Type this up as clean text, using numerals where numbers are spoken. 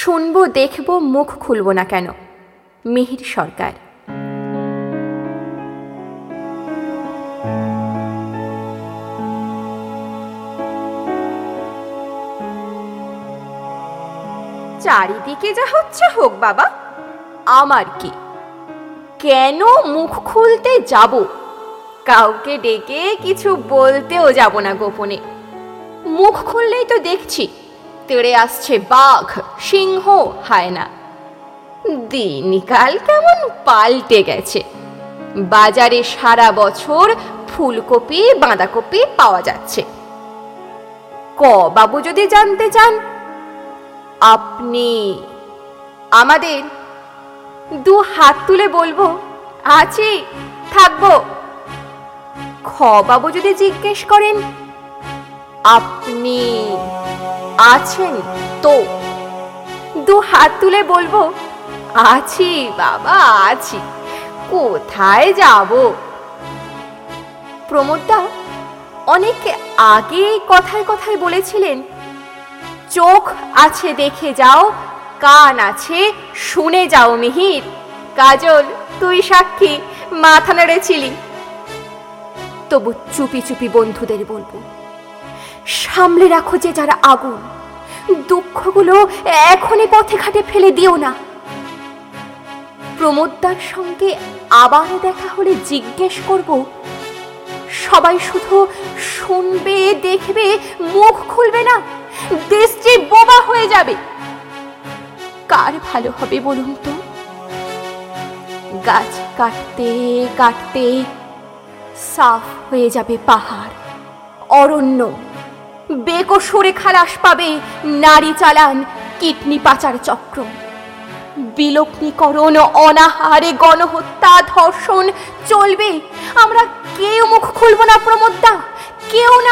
শুনবো দেখবো মুখ খুলব না কেন? মিহির সরকার। চারিদিকে যা হচ্ছে হোক বাবা, আমার কি? কেন মুখ খুলতে যাব? কাউকে ডেকে কিছু বলতেও যাব না গোপনে। মুখ খুললেই তো দেখছি তেড়ে আসছে বাঘ, সিংহ, হায়না। দিনকাল কেমন পাল্টে গেছে। বাজারে সারা বছর ফুলকপি বাঁধাকপি পাওয়া যাচ্ছে। বাবু যদি জানতে চান, আপনি আমাদের দু হাত তুলে বলবো আছি, থাকবো। বাবু যদি জিজ্ঞেস করেন, আপনি আছেন তো? দু হাত তুলে বলবো আছি বাবা, আছি। কোথায় যাব? প্রমোদদা অনেক আগে কথায় কথায় বলেছিলেন, চোখ আছে দেখে যাও, কান আছে শুনে যাও মিহির। কাজল, তুই সাক্ষী, মাথা নেড়েছিলি। তবু চুপি চুপি বন্ধুদের বলবো, সামলে রাখো যে যারা আগুন, দুঃখগুলো এখনই পথে ঘাটে ফেলে দিও না। প্রমোদদার সঙ্গে আবার দেখা হলে জিজ্ঞেস করব, সবাই শুধু শুনবে দেখবে, মুখ খুলবে না? দৃষ্টি বোবা হয়ে যাবে। কার ভালো হবে বলুন তো? গাছ কাটতে কাটতে সাফ হয়ে যাবে পাহাড়, অরণ্য। বেকসুরে খালাস পাবে নারী চালান, কিডনি পাচার চক্র। বিলোপনীকরণ, অনাহারে গণহত্যা, ধর্ষণ চলবে। আমরা কেউ মুখ খুলব না প্রমোদদা, কেউ